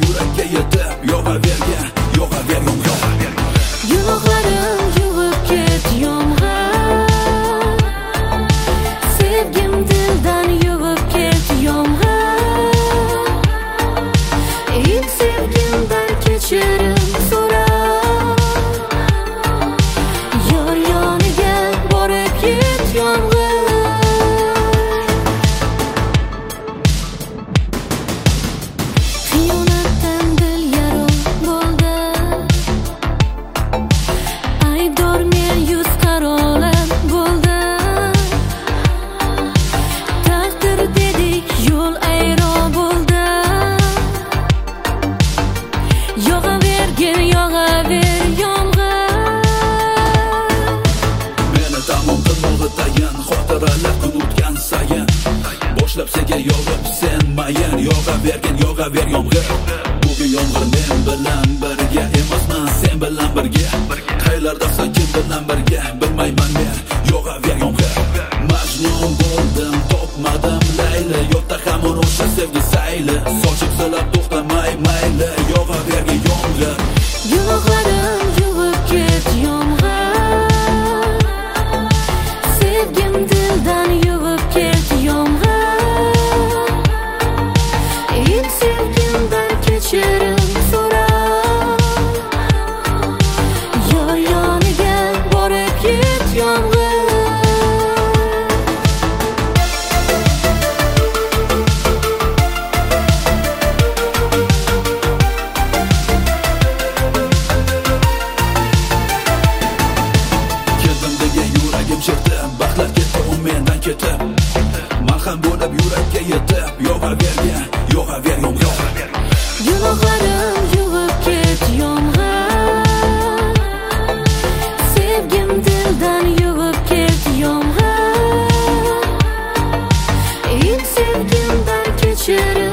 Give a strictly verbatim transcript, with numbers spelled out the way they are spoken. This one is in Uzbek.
yurakka yetib yog'avergan, yog'aver yomg'ir. Gunohlarim yuvib ket yomg'ir, sevgim dildan yuvib ket yomg'ir. İlk sevgimdan kechirim so'rab, yor yoniga borib ket yomg'ir. Xiyonatdan dil yarim bo'ldi, aybdor men yuz qarolim bo'ldi. Taqdir dedik yo'l ayro bo'ldi. Yog'avergin, yog'aver yomg'ir. Meni tamom qilmog'itayin xotiralar kun o'tgan sayin. Boshlab senga yog'ib sen mayin, yog'avergin, yog'aver yomg'ir. Bugun yomg'ir men bilan birga emasman, sen bilan birga. Qaylardasan, kim bilan birga bilmayman men, yog'aver yomg'ir. Majnun bo'ldim, topmadim Layli, yo'qda hamon o'sha sevgi sayli. Sochib silab to'xtamay mayli, yog'avergin yomg'ir. Gunohlarim yuvib ket yomg'ir, sevgim dildan yuvib ket yomg'ir. İlk sevgimdan kechirim so'rab, yor yoniga borib ket yomg'ir. Keldim degan yuragim chekdi, baxtlar ketdi u mendan ketib. Malham bo'lib yurakka yetib yog'avergan, yog'aver yomg'ir. Gunohlarim yuvib ket yomg'ir, sevgim dildan yuvib ket yomg'ir. İlk sevgimdan kechirim